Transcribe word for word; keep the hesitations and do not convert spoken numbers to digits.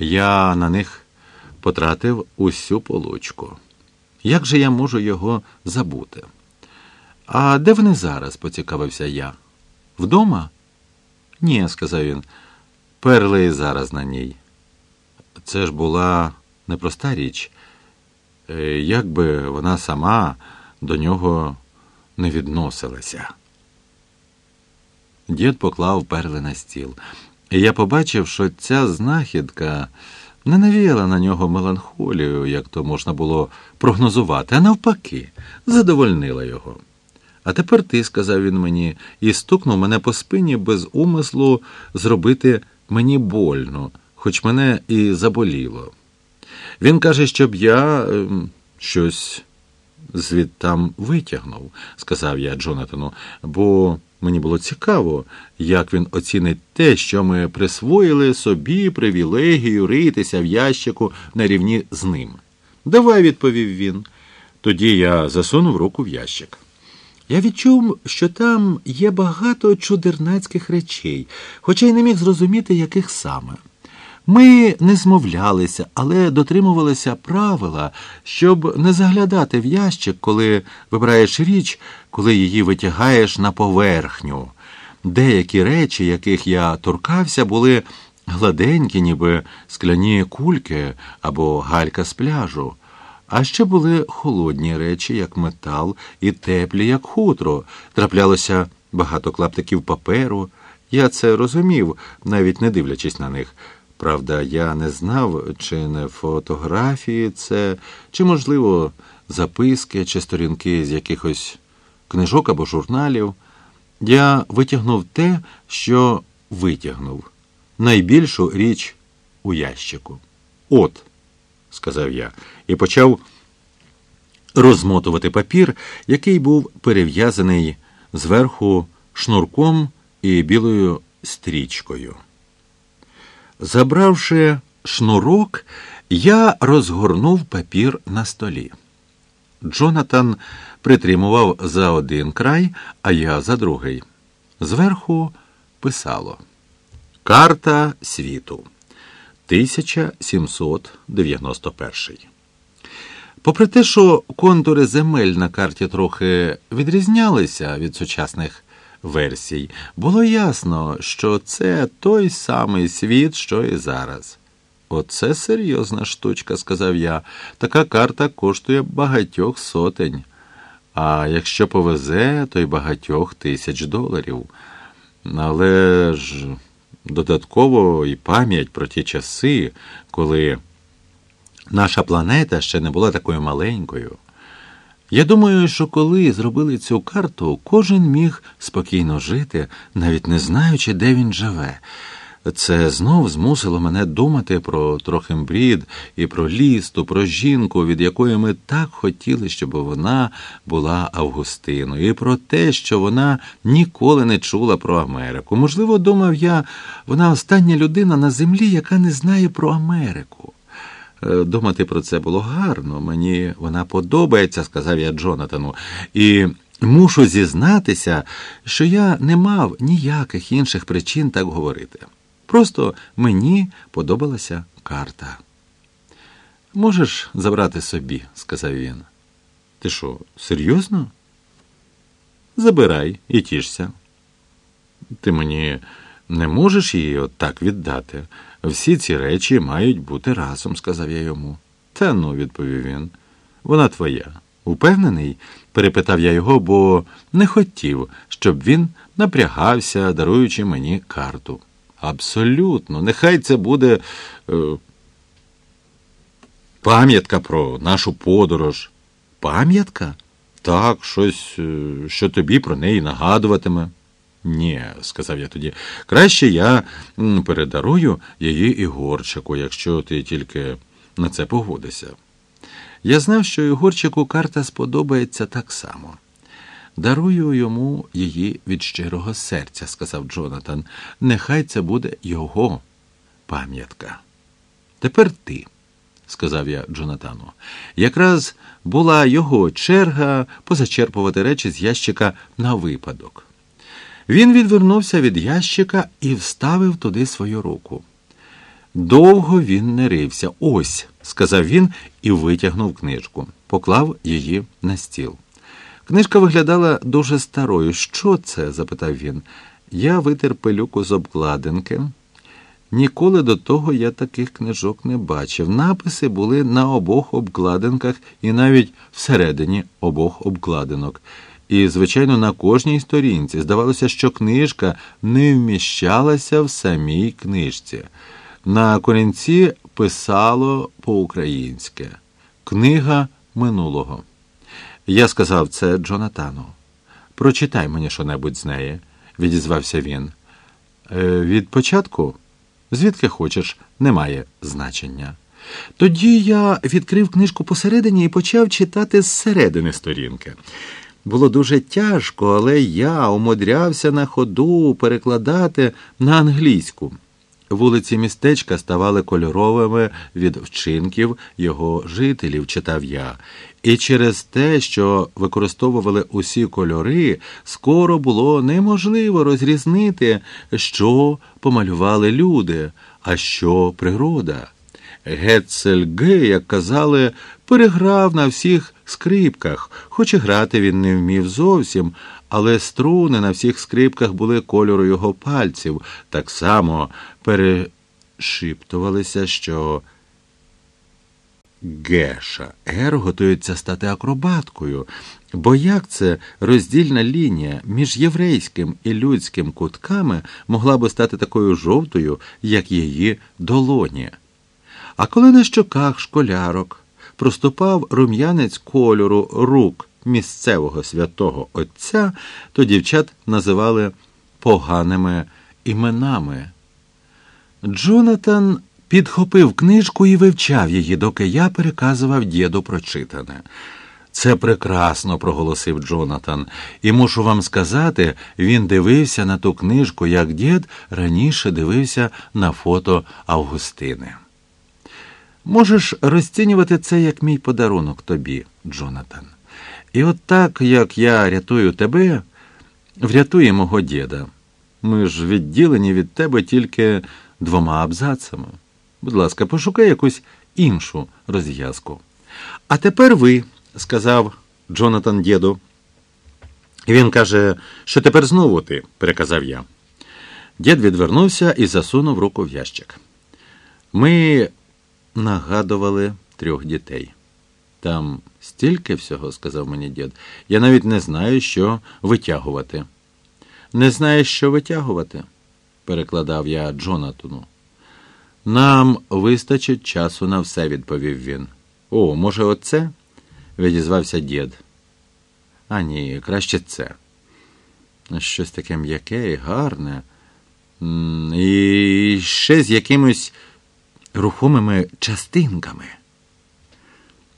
Я на них потратив усю получку. Як же я можу його забути? А де вони зараз, поцікавився я. Вдома? Ні, сказав він, перли і зараз на ній. Це ж була непроста річ. Як би вона сама до нього не відносилася. Дід поклав перли на стіл. І я побачив, що ця знахідка не навіяла на нього меланхолію, як то можна було прогнозувати, а навпаки, задовольнила його. «А тепер ти», – сказав він мені, і стукнув мене по спині без умислу зробити мені больно, хоч мене і заболіло. Він каже, щоб я е, щось звідтам витягнув, сказав я Джонатану, бо мені було цікаво, як він оцінить те, що ми присвоїли собі привілегію ритися в ящику на рівні з ним. «Давай», – відповів він. Тоді я засунув руку в ящик. Я відчув, що там є багато чудернацьких речей, хоча й не міг зрозуміти, яких саме. Ми не змовлялися, але дотримувалися правила, щоб не заглядати в ящик, коли вибираєш річ, коли її витягаєш на поверхню. Деякі речі, яких я торкався, були гладенькі, ніби скляні кульки або галька з пляжу. А ще були холодні речі, як метал, і теплі, як хутро. Траплялося багато клаптиків паперу. Я це розумів, навіть не дивлячись на них. Правда, я не знав, чи не фотографії це, чи, можливо, записки, чи сторінки з якихось книжок або журналів. Я витягнув те, що витягнув. Найбільшу річ у ящику. «От», – сказав я, і почав розмотувати папір, який був перев'язаний зверху шнурком і білою стрічкою. Забравши шнурок, я розгорнув папір на столі. Джонатан притримував за один край, а я за другий. Зверху писало «Карта світу. тисяча сімсот дев'яносто перший». Попри те, що контури земель на карті трохи відрізнялися від сучасних версій, було ясно, що це той самий світ, що і зараз. «Оце серйозна штучка», – сказав я. «Така карта коштує багатьох сотень. А якщо повезе, то й багатьох тисяч доларів. Але ж додатково і пам'ять про ті часи, коли наша планета ще не була такою маленькою. Я думаю, що коли зробили цю карту, кожен міг спокійно жити, навіть не знаючи, де він живе. Це знов змусило мене думати про Трохимбрід і про Лісту, про жінку, від якої ми так хотіли, щоб вона була Августиною, і про те, що вона ніколи не чула про Америку. Можливо, думав я, вона остання людина на землі, яка не знає про Америку. Думати про це було гарно. Мені вона подобається, сказав я Джонатану. І мушу зізнатися, що я не мав ніяких інших причин так говорити. Просто мені подобалася карта. «Можеш забрати собі», – сказав він. «Ти що, серйозно?» «Забирай і тішся». «Ти мені не можеш її отак віддати. Всі ці речі мають бути разом», – сказав я йому. «Та ну», – відповів він, – «вона твоя». «Упевнений?» – перепитав я його, бо не хотів, щоб він напрягався, даруючи мені карту. «Абсолютно. Нехай це буде е, пам'ятка про нашу подорож». «Пам'ятка?» «Так, щось, що тобі про неї нагадуватиме». «Ні», – сказав я тоді, – «краще я передарую її Ігорчику, якщо ти тільки на це погодишся». Я знав, що Ігорчику карта сподобається так само. «Дарую йому її від щирого серця», – сказав Джонатан. «Нехай це буде його пам'ятка». «Тепер ти», – сказав я Джонатану. Якраз була його черга позачерпувати речі з ящика на випадок. Він відвернувся від ящика і вставив туди свою руку. Довго він не рився. «Ось», – сказав він і витягнув книжку. Поклав її на стіл. Книжка виглядала дуже старою. «Що це?» – запитав він. Я витер пилюку з обкладинки. Ніколи до того я таких книжок не бачив. Написи були на обох обкладинках і навіть всередині обох обкладинок. І, звичайно, на кожній сторінці. Здавалося, що книжка не вміщалася в самій книжці. На корінці писало по-українськи «Книга минулого». Я сказав це Джонатану. «Прочитай мені що-небудь з неї», – відізвався він. «Е, «Від початку? Звідки хочеш, немає значення». Тоді я відкрив книжку посередині і почав читати з середини сторінки. Було дуже тяжко, але я умудрявся на ходу перекладати на англійську. Вулиці містечка ставали кольоровими від вчинків його жителів, читав я. І через те, що використовували усі кольори, скоро було неможливо розрізнити, що помалювали люди, а що природа. Гетцель Г, як казали, переграв на всіх скрипках, хоч і грати він не вмів зовсім, але струни на всіх скрипках були кольору його пальців. Так само перешіптувалися, що Геша Р готується стати акробаткою. Бо як це роздільна лінія між єврейським і людським кутками могла би стати такою жовтою, як її долоні? А коли на щоках школярок проступав рум'янець кольору рук місцевого святого отця, то дівчат називали поганими іменами. Джонатан підхопив книжку і вивчав її, доки я переказував діду прочитане. «Це прекрасно», – проголосив Джонатан. «І мушу вам сказати, він дивився на ту книжку, як дід раніше дивився на фото Августини». Можеш розцінювати це як мій подарунок тобі, Джонатан. І от так, як я рятую тебе, врятує мого діда. Ми ж відділені від тебе тільки двома абзацами. Будь ласка, пошукай якусь іншу розв'язку. «А тепер ви», – сказав Джонатан діду. «Він каже, що тепер знову ти», – переказав я. Дід відвернувся і засунув руку в ящик. Ми нагадували трьох дітей. «Там стільки всього», – сказав мені дід. «Я навіть не знаю, що витягувати». «Не знаєш, що витягувати?» – перекладав я Джонатану. «Нам вистачить часу на все», – відповів він. «О, може, оце?» – відізвався дід. «А ні, краще це. Щось таке м'яке і гарне. І ще з якимось рухомими частинками».